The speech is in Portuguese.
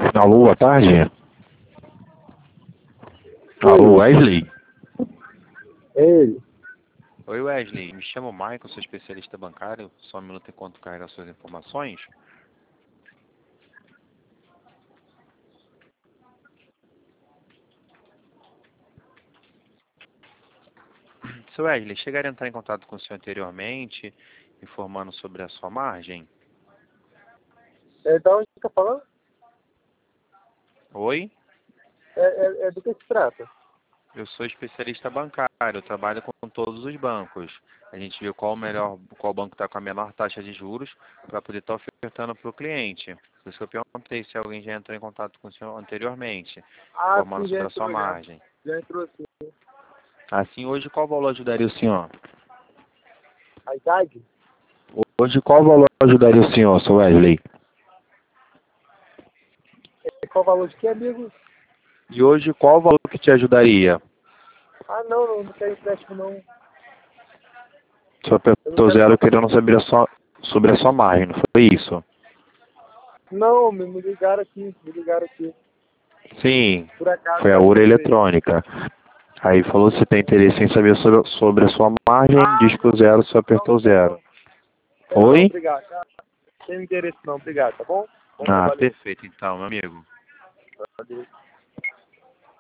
Alô, boa tarde. Alô, Wesley. Ele. Oi, Wesley. Me chamo Michael, sou especialista bancário. Só um minuto enquanto carregar suas informações. Seu Wesley, chegaram a entrar em contato com o senhor anteriormente, informando sobre a sua margem? Da onde você está falando? Oi? É do que se trata? Eu sou especialista bancário, eu trabalho com todos os bancos. A gente viu qual banco está com a menor taxa de juros para poder estar ofertando para o cliente. Por isso que eu perguntei se alguém já entrou em contato com o senhor anteriormente, Ah, informando sim, já sobre a sua entrou, já. margem. Já entrou sim. Assim, hoje qual valor ajudaria o senhor? A idade? Hoje qual valor ajudaria o senhor, seu Wesley? Qual o valor de que, amigo? E hoje qual valor que te ajudaria? Ah, não quero empréstimo, não. O senhor Eu não apertou quero zero não. querendo saber sobre a sua margem, não foi isso? Não, me ligaram aqui, Sim, Por acaso, foi a eu acho URA que foi. eletrônica. Aí falou se tem interesse em saber sobre a sua margem, Ah, diz que o zero, você não apertou quero zero. não. Quero não, Oi? obrigado. Tá? Sem interesse não, obrigado, tá bom? Bom Ah, trabalho aí. perfeito então, meu amigo. Valeu.